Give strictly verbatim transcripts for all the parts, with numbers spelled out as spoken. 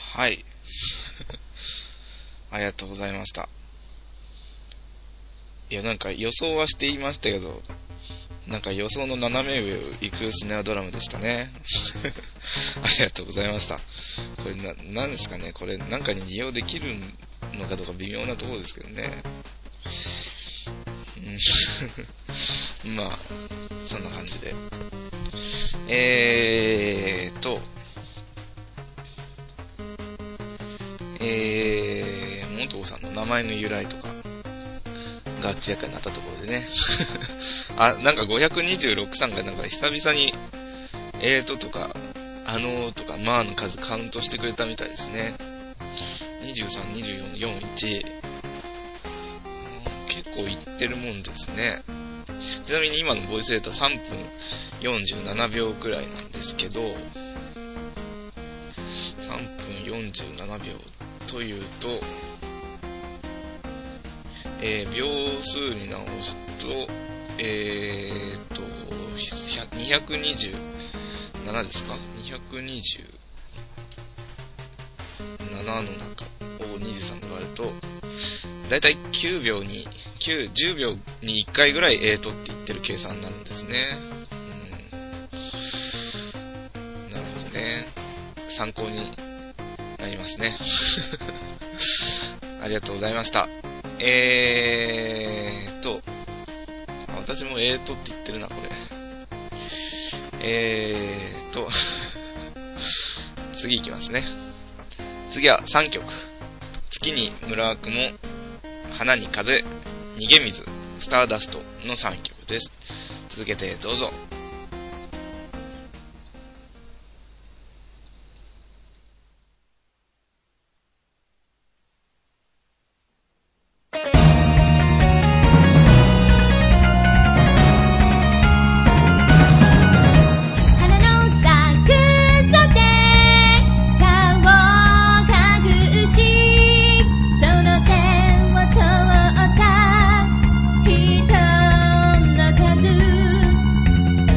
はいありがとうございました。いやなんか予想はしていましたけど、なんか予想の斜め上を行くスネアドラムでしたねありがとうございました。これな、なんですかね、これなんかに利用できるのかどうか微妙なところですけどねまあそんな感じでえーっとえー、モントコさんの名前の由来とかが明らかになったところでねあ、なんかごひゃくにじゅうろくさんがなんか久々にえーととかあのーとかまあの数カウントしてくれたみたいですね。にじゅうさん、にじゅうよん、よん、いち、結構いってるもんですね。ちなみに今のボイスレートはさんぷんよんじゅうななびょうくらいなんですけど、さんぷんよんじゅうななびょうというと、えー、秒数に直すと、えーっと、にひゃくにじゅうななですか ?にひゃくにじゅうななの中をにじゅうさんで割ると、だいたいきゅうびょうに、きゅう、じゅうびょうにいっかいぐらいえーとって言ってる計算になるんですね。うん。なるほどね。参考になりますね。ありがとうございました。えーと、私もえーとって言ってるな、これ。えーと、次いきますね。次はさんきょく。月に村雲、花に風、逃げ水、スターダストのさんきょくです。続けてどうぞ。 人の数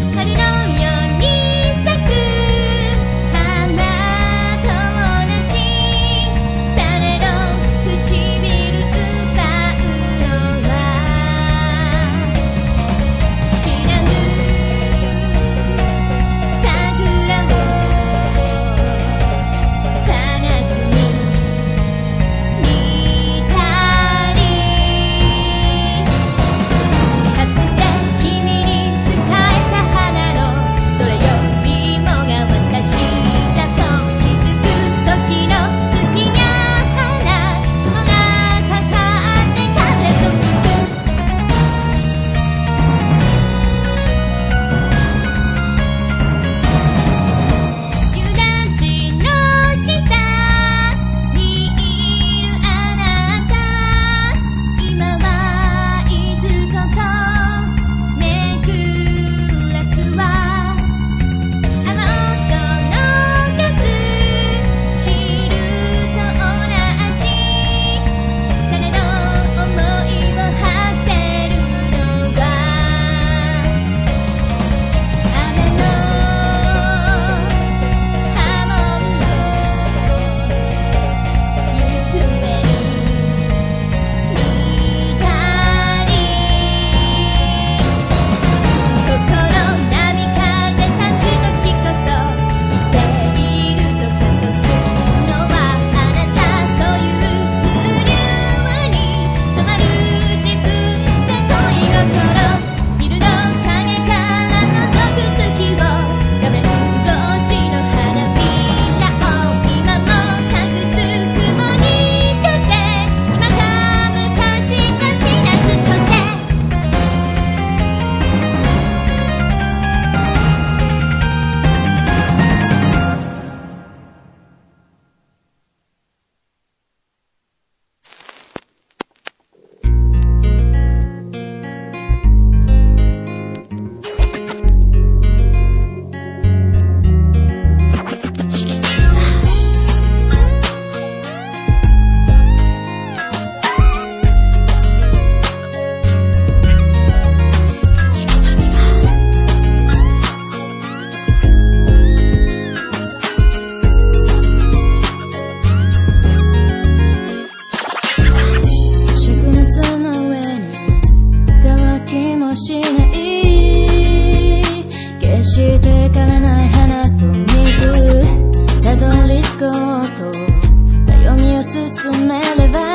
して枯れない花と水たどり着こうと歩みを進めれば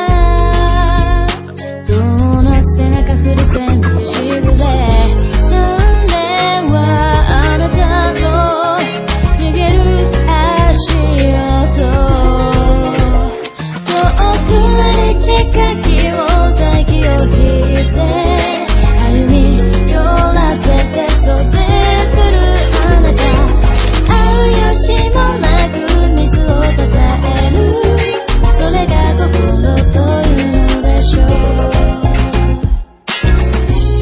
どの背中振り線にしぐれそれはあなたの逃げる足音遠くに近きを大気を引いて歩み寄らせて袖くるあなた会うよしもなく水をたたえるそれが心というのでしょう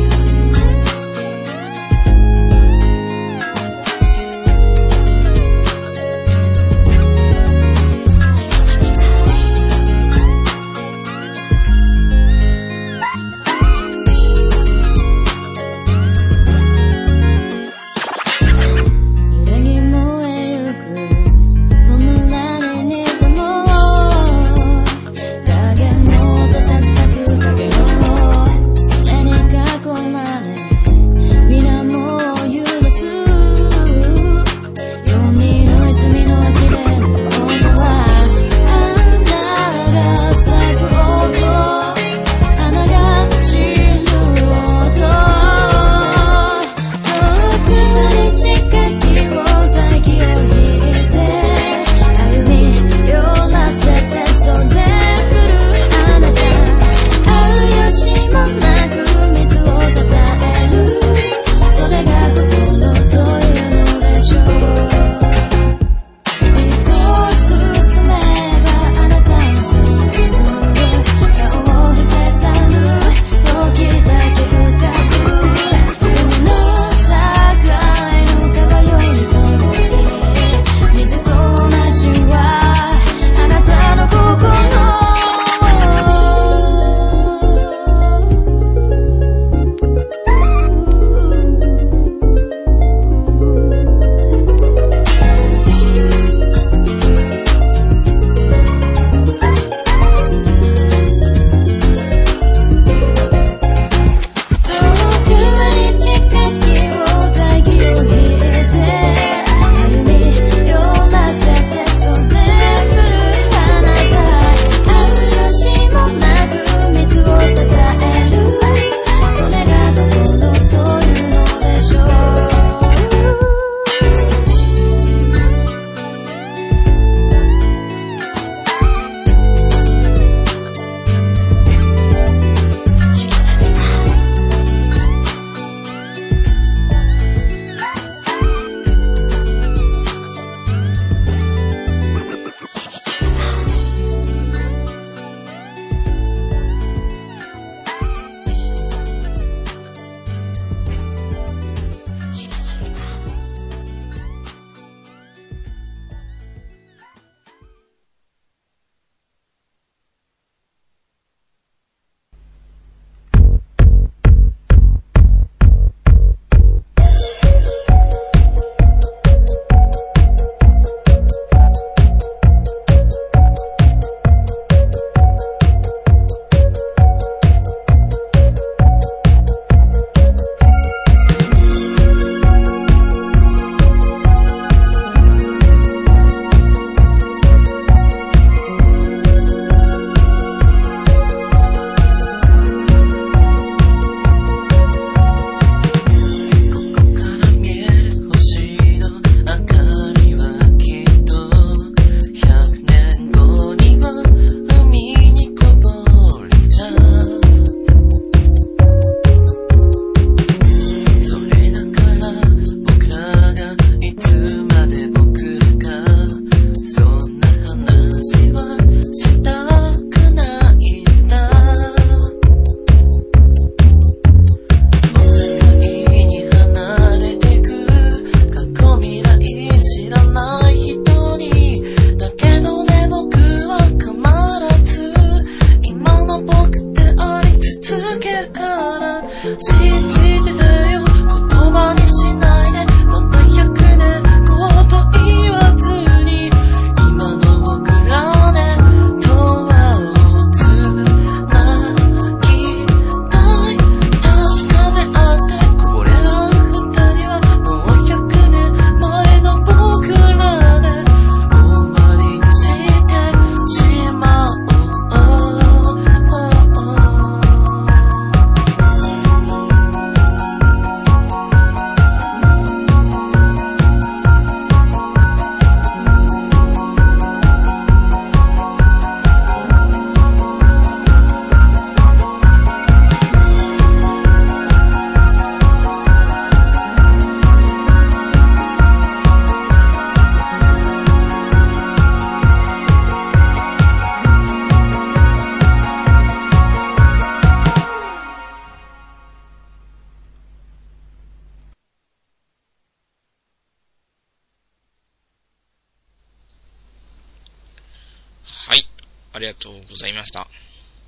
ありがとうございました。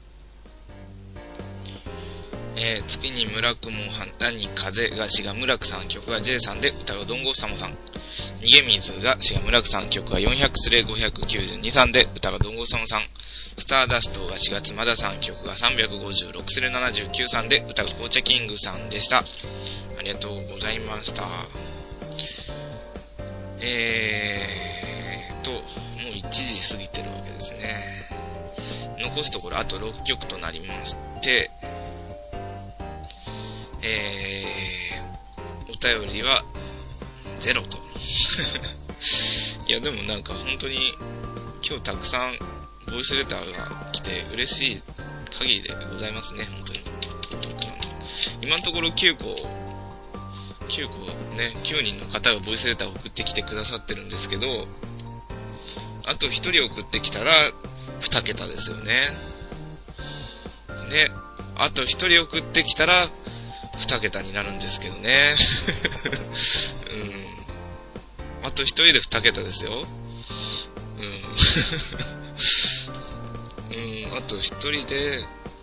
えー、月に村雲花に風がしが村久さん、曲が ジェイ さんで、歌がどんごすたもさん。逃げ水がしが村久さん、曲がよんひゃくスレごひゃくきゅうじゅうにさんで、歌がどんごすたもさん。スターダストがしがつまださん、曲がさんびゃくごじゅうろくスレななじゅうきゅうさんで、歌が紅茶キングさんでした。ありがとうございました。えーと、もういちじ過ぎてるわけですね。残すところあとろっきょくとなりまして、えー、お便りはゼロといやでもなんか本当に今日たくさんボイスレターが来て嬉しい限りでございますね。本当に今のところきゅうこきゅうこねきゅうにんの方がボイスレターを送ってきてくださってるんですけど、あとひとり送ってきたらにけたですよね。であとひとり送ってきたらにけたになるんですけどね、うん、あとひとりでにけたですよ。うん、うん、あとひとりで、うん、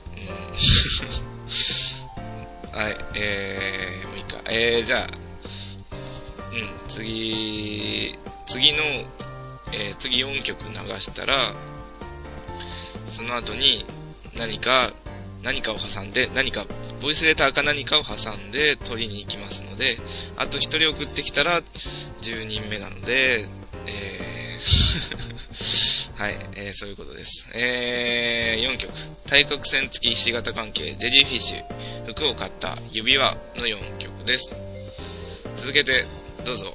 はい、えー、もういいか、えー、じゃあ、うん、次、次の、えー、次よんきょく流したら、その後に何か、何かを挟んで、何か、ボイスレターか何かを挟んで取りに行きますので、あとひとり送ってきたらじゅうにんめなので、えー、はい、えー、そういうことです。えー、よんきょく、対角線付きひし形関係、デジフィッシュ、服を買った指輪のよんきょくです。続けてどうぞ。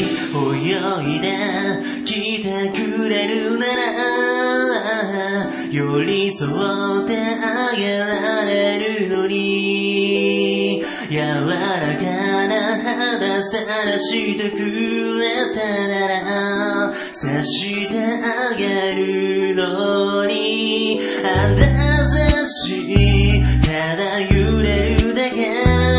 泳いで来てくれるなら寄り添ってあげられるのに、柔らかな肌さらしてくれたならさしてあげるのに、あたざしただ揺れるだけ、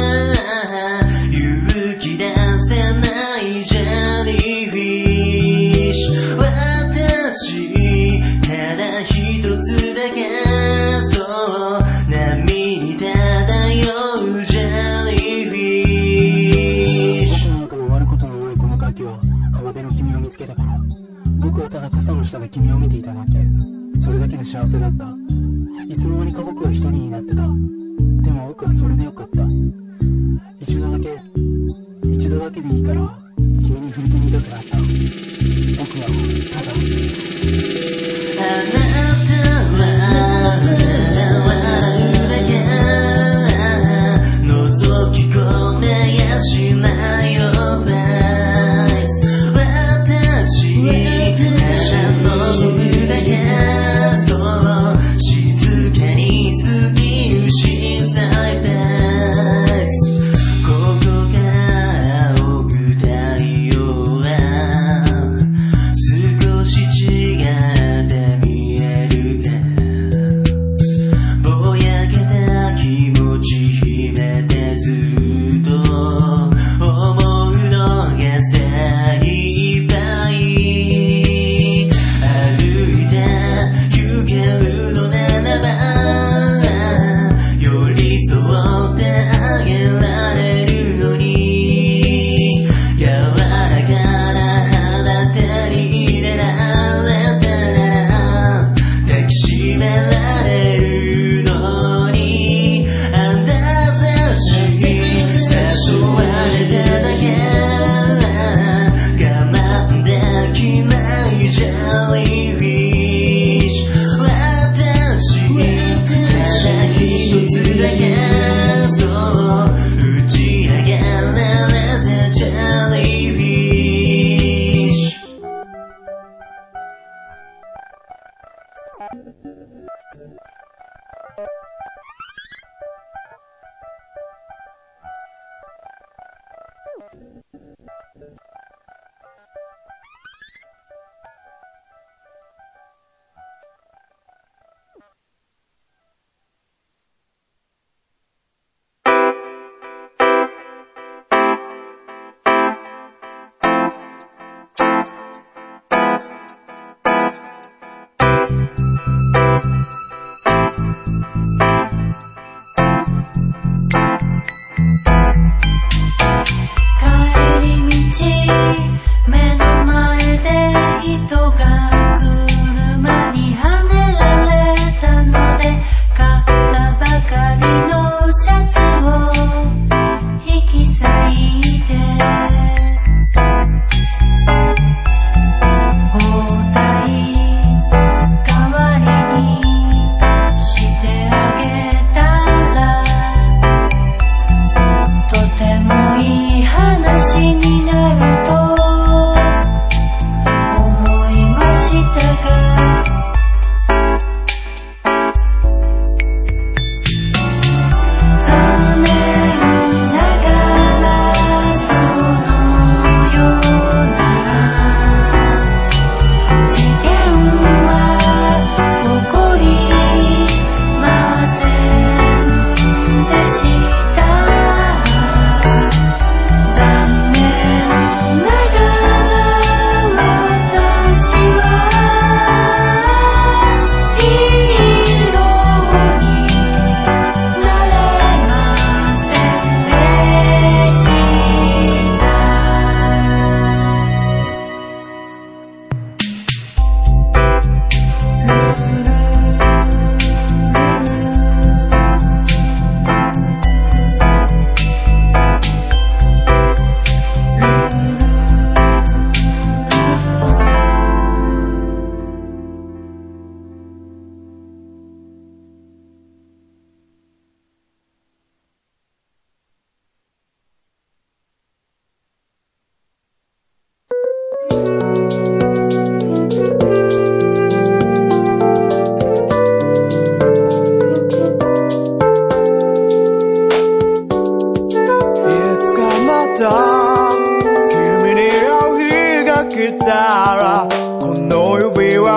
勇気出せないジェリーフィッシュ、私ただ一つだけ、そう波に漂うジェリーフィッシュ。 僕の中の終わることのないこの夏季は浜辺の君を見つけたから、僕はただ傘の下で君を見ていただけ、それだけで幸せだった。いつの間にか僕は一人になってた。でも僕はそれでよかった。一度だけ一度だけでいいから君に触れてみたくなった。僕はただあなたは笑うだけ、覗き込めやしないよフェイス、私ただ覗くだけ、そう静かに好き失されて、ここから送ったような少し違って見えるか、ぼやけた気持ち秘めてずっと思うのが精一杯、歩いて行けるのならば寄り添ってあげられるのに、柔らかな肌手に入れられたなら抱きしめられるのに、あんたざし誘われただけ、我慢できないジェリーフィッシュ、私ただ一つだけ、そう打ち上げられたジェリーフィッシュ。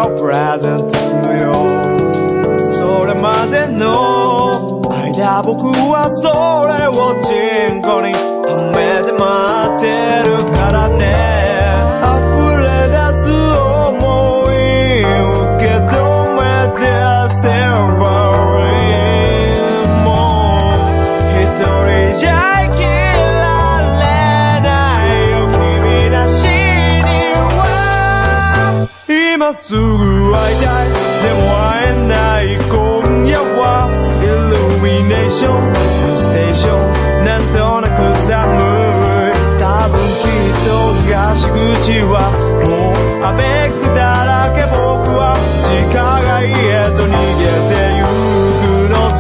をプレゼントするよ。それまでの間僕はそれをチンコにはめて待ってるからね。溢れ出す想い受け止めてせばいい。もう一人じゃ生きられないよ君なしには。今すぐ会いたいでも会えない今夜はイルミネーションステーションなんとなく寒い。多分きっと東口はもう雨くだらけ。僕は地下街へと逃げてゆくのさ。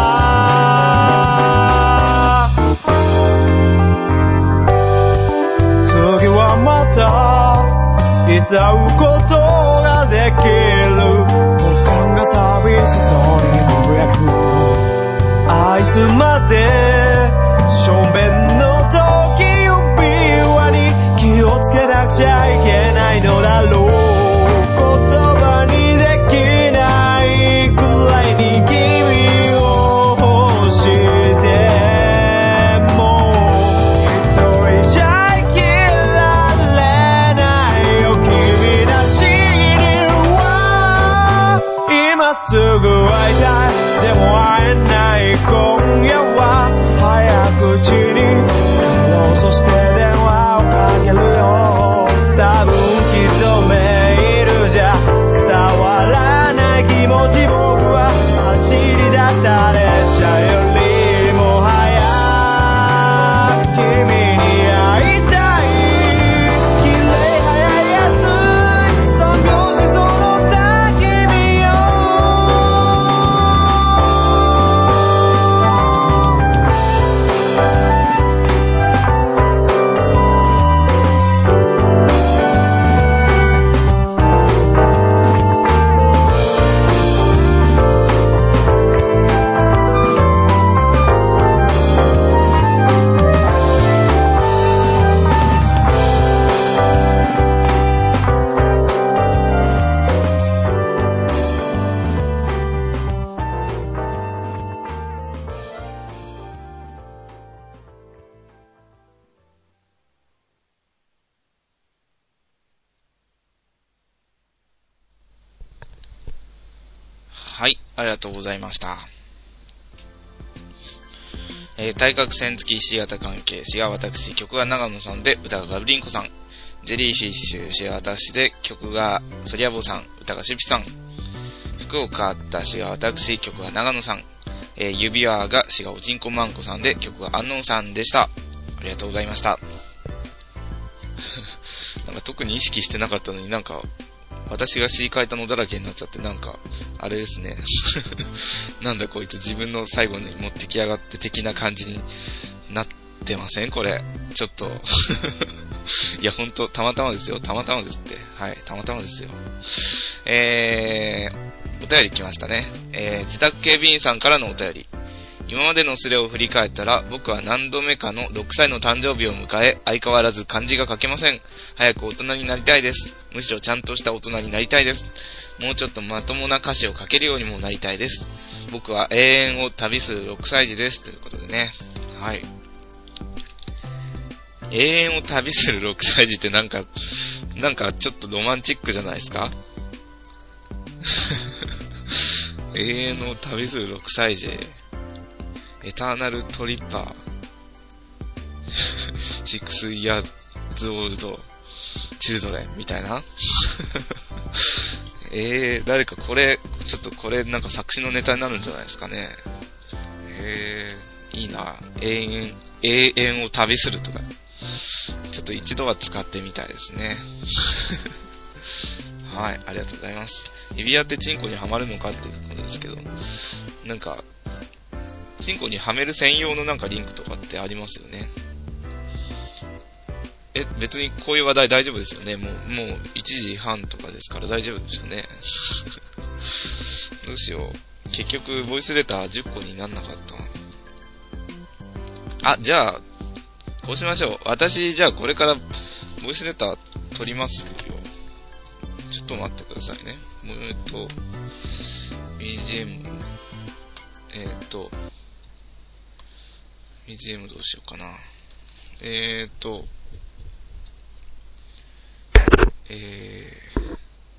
次はまたいつ会うことができる。股間が寂しそうにつぶやく。あいつまで正面の時指輪に気をつけなくちゃいけないのだろう。言葉にできないくらいに君を欲しても一人じゃ生きられないよ君なしには。今すぐ会いたいでも会えない今夜は早口に帰ろう。そして電話をかけるよ。多分きっとメールじゃ伝わらない気持ち。僕は走り出した列車よりも早く君に会いたい。綺麗早い安い三拍子その他君よ。 はい、ありがとうございました。えー、対角線付き C 型関係詞が私、曲が長野さんで、歌がガブリンコさん。ジェリーフィッシュ詞が私で、曲がソリアボさん、歌がシュピさん。福岡あった詞が私、曲が長野さん。えー、指輪が詞がおちんこまんこさんで、曲がアンノンさんでした。ありがとうございました。なんか特に意識してなかったのになんか、私が詩書いたのだらけになっちゃって、なんか、あれですね。なんだこいつ自分の最後に持ってきやがって的な感じになってませんこれ。ちょっと。いや、ほんと、たまたまですよ。たまたまですって。はい、たまたまですよ。えー、お便り来ましたね。えー、自宅警備員さんからのお便り。今までのスレを振り返ったら、僕は何度目かのろくさいの誕生日を迎え、相変わらず漢字が書けません。早く大人になりたいです。むしろちゃんとした大人になりたいです。もうちょっとまともな歌詞を書けるようにもなりたいです。僕は永遠を旅するろくさい児です。ということでね。はい。永遠を旅するろくさい児ってなんか、なんかちょっとロマンチックじゃないですか永遠を旅するろくさい児。エターナルトリッパー。シックスイヤーズオールドチルドレンみたいなえー、誰かこれ、ちょっとこれなんか作詞のネタになるんじゃないですかね。えー、いいな。永遠、永遠を旅するとか。ちょっと一度は使ってみたいですね。はい、ありがとうございます。指輪ってチンコにはまるのかっていうことですけど、なんか、チンコにはめる専用のなんかリンクとかってありますよね。え、別にこういう話題大丈夫ですよね。もう、もういちじはんとかですから大丈夫ですよね。どうしよう。結局、ボイスレターじゅっこになんなかった。あ、じゃあ、こうしましょう。私、じゃあこれからボイスレター取りますよ。ちちょっと待ってくださいね。えっと、ビージーエム、えっと、ビージーエム どうしようかな。えっと、えー、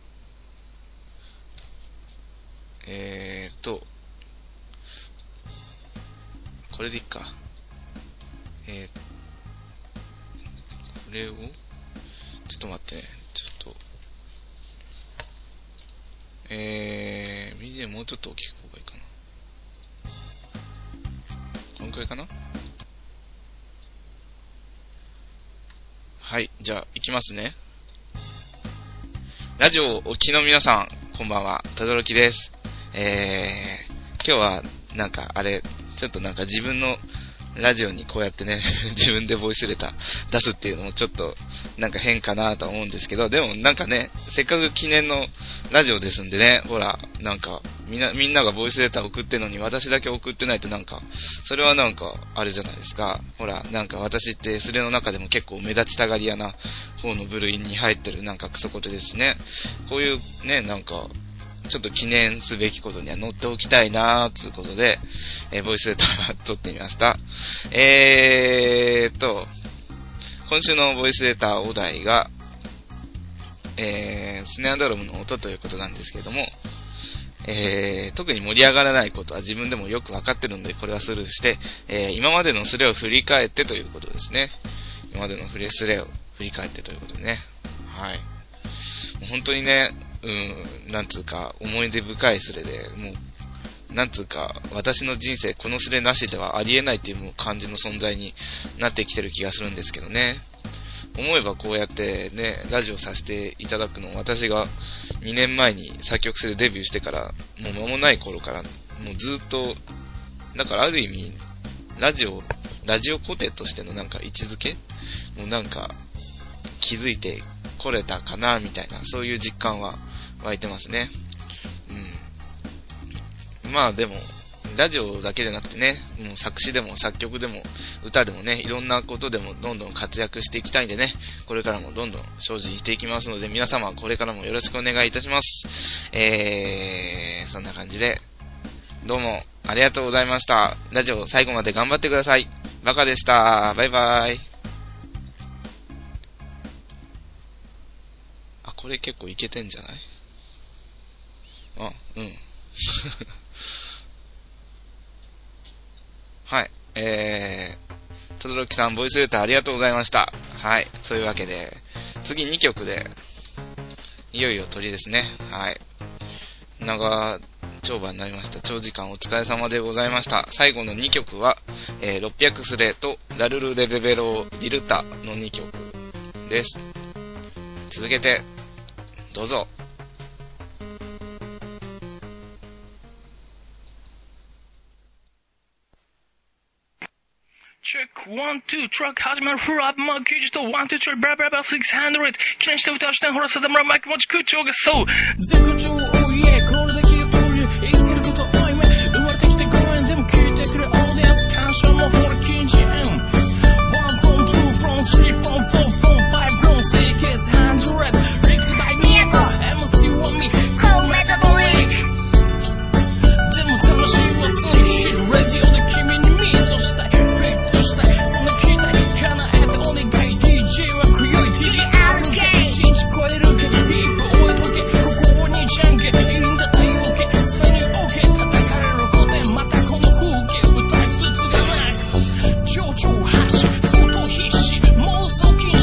えーっと、これでいいか。えー、これを、ちょっと待ってね。ちょっと、えー、ビージーエム もうちょっと大きく方がいいかな。このくらいかな。はい、じゃあ、いきますね。ラジオをお聞きの皆さん、こんばんは、とどろきです。えー、今日は、なんか、あれ、ちょっとなんか自分のラジオにこうやってね、自分でボイスレター出すっていうのもちょっと、なんか変かなと思うんですけど、でもなんかね、せっかく記念のラジオですんでね、ほら、なんか、みんな、みんながボイスレター送ってんのに私だけ送ってないとなんか、それはなんか、あれじゃないですか。ほら、なんか私ってスレの中でも結構目立ちたがり屋な方の部類に入ってるなんかクソコテですしね。こういうね、なんか、ちょっと記念すべきことには乗っておきたいなーということで、えー、ボイスレター撮ってみました。えーっと、今週のボイスレターお題が、えー、スネアドラムの音ということなんですけれども、えー、特に盛り上がらないことは自分でもよくわかってるので、これはスルーして、えー、今までのスレを振り返ってということですね。今までのフレスレを振り返ってということでね。はい。もう本当にね、うん、なんつうか、思い出深いスレで、もう、なんつうか、私の人生このスレなしではありえないっていう感じの存在になってきてる気がするんですけどね。思えばこうやってね、ラジオさせていただくのを私がにねんまえに作曲性でデビューしてから、もう間もない頃から、もうずっと、だからある意味、ラジオ、ラジオコテとしてのなんか位置づけもうなんか、気づいてこれたかなみたいな、そういう実感は湧いてますね。うん。まあでも、ラジオだけでなくてね、もう作詞でも作曲でも歌でもね、いろんなことでもどんどん活躍していきたいんでね、これからもどんどん精進していきますので、皆様これからもよろしくお願いいたします。えー、そんな感じで、どうもありがとうございました。ラジオ最後まで頑張ってください。バカでした。バイバイ。あ、これ結構いけてんじゃない？あ、うん。はい。えー、とどろきさん、ボイスレターありがとうございました。はい。そういうわけで、次にきょくで、いよいよ鳥ですね。はい。長丁場になりました。長時間お疲れ様でございました。最後のにきょくは、えー、ろっぴゃくスレとラルルレベベロディルタのにきょくです。続けて、どうぞ。 チェックワンツートラック始まるフルアップマーキージとワンツートラックブラブラブラろくひゃく記念して歌う視点ほらさだむらマイク持ち空調がそう絶好調おいえこれだけが通る生きてること多いめ生まれてきてごめんでも聞いてくれオーディエンス感謝もほら近似ワン from two from three from four from five from six hundred Ricked by meエムシー want me call metabolic でも楽しいわそのシットレディオで君にミートしたいそんな期待叶えてお願い ディージェー は今宵 ティーディーアール ゲー一日超えるけどリープ終えとけここにじゃんけいいんだ太陽系すでに OK 叩かれる古典またこの風景歌いつつがなく情緒発し相当必死妄想禁止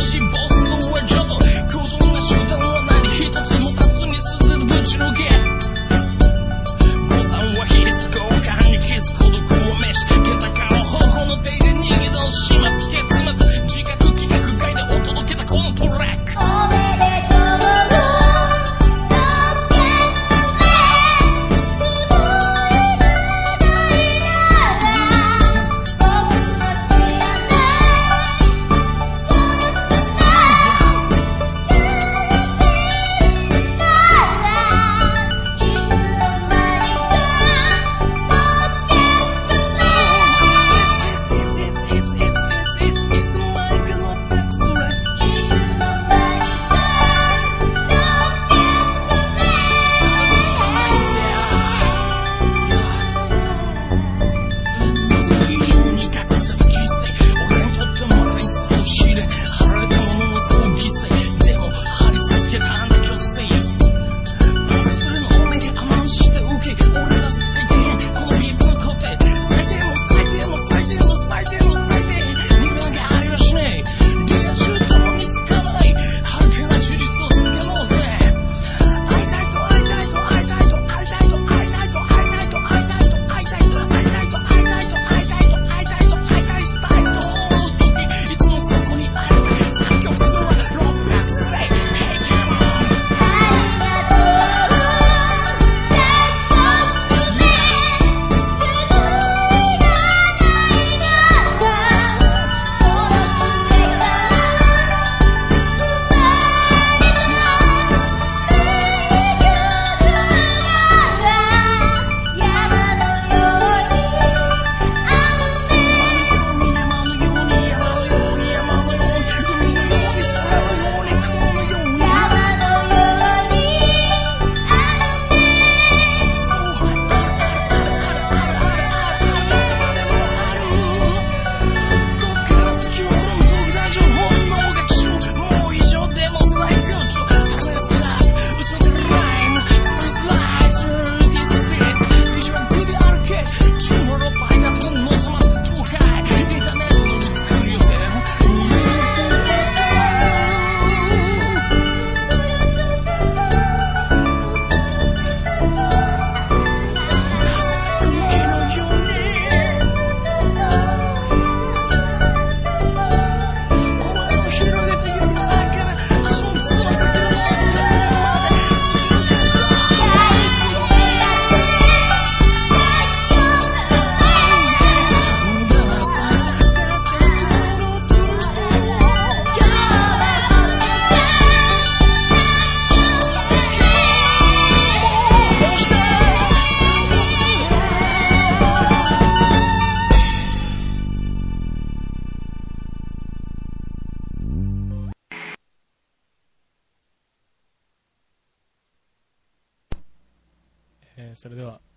えー、それでは、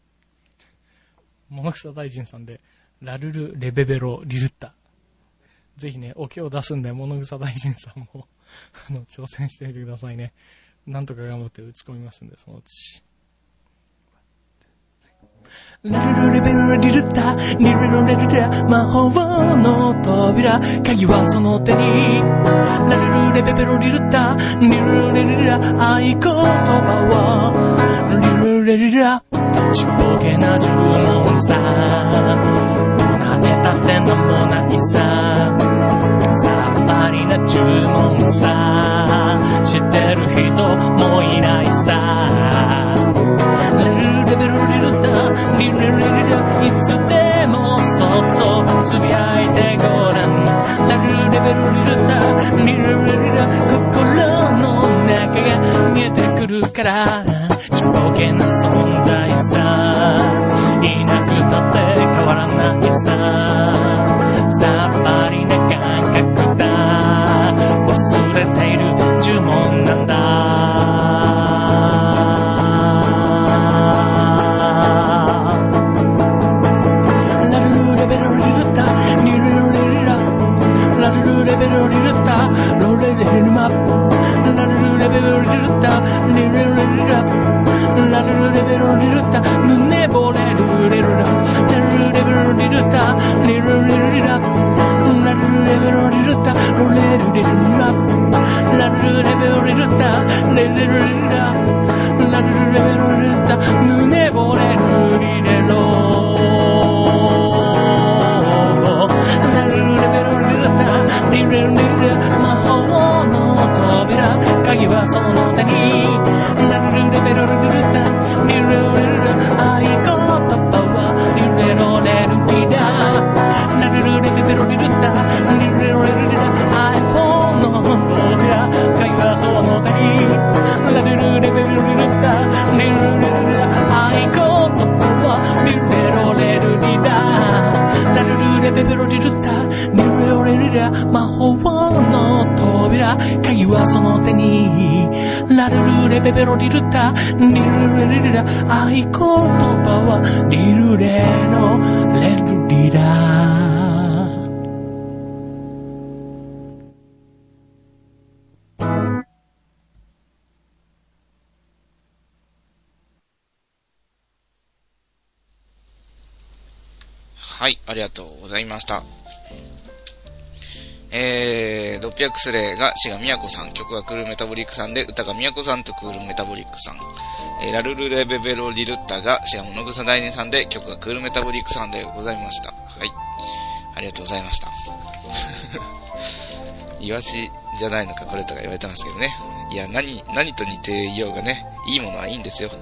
物草大臣さんで、ラルルレベベロリルッタ。ぜひね、お経を出すんで、物草大臣さんも、あの、挑戦してみてくださいね。なんとか頑張って打ち込みますんで、そのうち。ラルルレベルリルッタ、リルルレルラ、魔法の扉、鍵はその手に。ラルルレベルリルッタ、リルルレルラ、合言葉は、リルルレルラ、ちっぽけな呪文さ、もなえたてのもないさ、さっぱりな呪文さ、知ってる人もいないさ。レベルリルタ、リルルリルいつでもそっとつぶやいてごらん。ラルレベルリルタ、リルルリル心の中が見えてくるから、ちっぽけな存在さ、いなくたって変わらないさ、さっぱりな感覚だ、忘れている呪文なんだ。ラルルレベルリルタ、ロレレルマ、ラルルレベルリルタ、リルルリルラ、ラルルレベルリルタ、胸ぼれるリルラ、ラルルレベルリルタ、リルリルリラ、ラルルレベルリルタ、ロレルリルラ、ラルルレベルリルタ、レレルリラ、ラルルレベルリルタ、胸ぼれるリレロ。リルルリル魔法の扉、鍵はその手に。ラルルレベルリルタ、リルルリル合言葉はリレロレルリラ。ラルルレベルリルタ、リルルリル合言の扉、鍵はその手に。ラルルレベルリルタ、リルルリル合言葉はリレロレルリラ。ラルルレベルリルタ、リルルリル魔法の扉、鍵はその手に。ラルルレベベロリルタ、リルレリルラ、合言葉はリルレのレルリラ。 はい、ありがとうございました。えー、ろっぴゃくスレが志賀みやこさん、曲がクールメタボリックさんで、歌がみやこさんとクールメタボリックさん。えー、ラルルレベベロリルッタが志賀物草大人さんで、曲がクールメタボリックさんでございました。はい。ありがとうございました。イワシじゃないのかこれとか言われてますけどね。いや、何、何と似ていようがね、いいものはいいんですよ。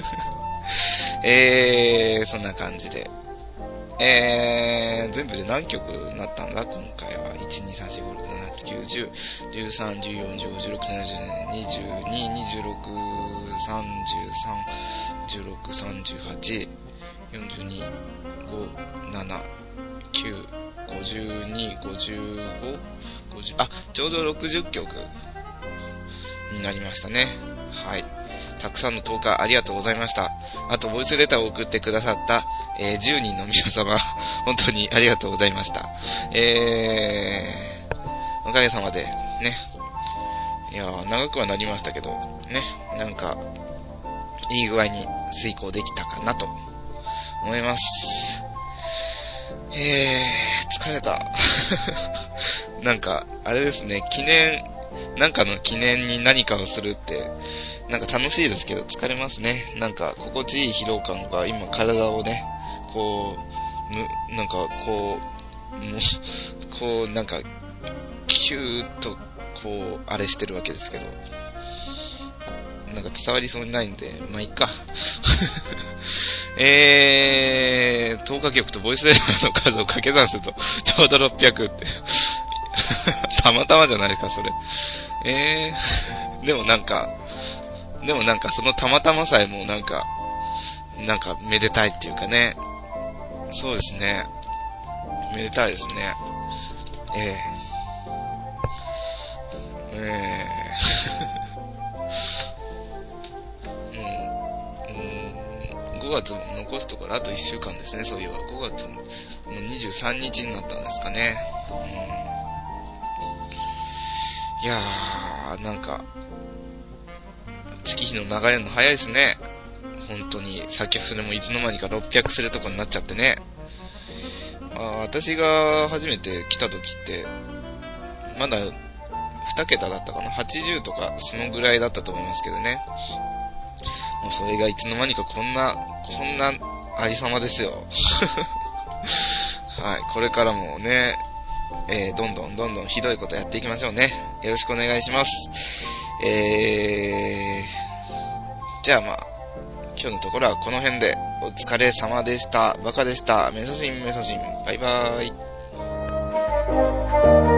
えー、そんな感じで。えー、全部で何曲になったんだ今回は。いち、に、さん、よん、ご、ろく、なな、はち、きゅう、じゅう、じゅうさん、じゅうよん、じゅうご、じゅうろく、じゅうなな、じゅうに、にじゅうろく、さんじゅうさん、じゅうろく、さんじゅうはち、よんじゅうに、ご、なな、きゅう、ごじゅうに、ごじゅうご、ごじゅう、あ、ちょうどろくじゅっきょくになりましたね。はい。たくさんの投稿ありがとうございました。あと、ボイスレターを送ってくださった、えー、じゅうにんの皆様、本当にありがとうございました。えー、おかげさまで、ね。いやー、長くはなりましたけど、ね。なんか、いい具合に遂行できたかなと思います。えー、疲れた。なんか、あれですね、記念、なんかの記念に何かをするって、なんか楽しいですけど疲れますね。なんか心地いい疲労感が今体をね、こう、む、なんかこう、もう、こうなんか、キューッとこう、あれしてるわけですけど、なんか伝わりそうにないんで、まあいっか。えー、とおかきょくとボイスレターの数を掛け算すると、ちょうどろっぴゃくって。たまたまじゃないですか、それ。えー、でもなんか、でもなんかそのたまたまさえもなんか、なんかめでたいっていうかね。そうですね。めでたいですね。ええー。ええー。うん。うん。 ごがつも残すところあといっしゅうかんですね。そういえばごがつももうにじゅうさんにちになったんですかね。うん、いやー、なんか月日の流れるの早いですね。本当に。さっきそれもいつの間にかろっぴゃくするとこになっちゃってね。まあ、私が初めて来た時ってまだにけただったかな、はちじゅうとかそのぐらいだったと思いますけどね。もうそれがいつの間にかこんなこんなありさまですよ。はい、これからもね、えー、どんどんどんどんひどいことやっていきましょうね。よろしくお願いします。えー、じゃあまあ今日のところはこの辺で。お疲れ様でした。バカでした。メサジンメサジン。バイバーイ。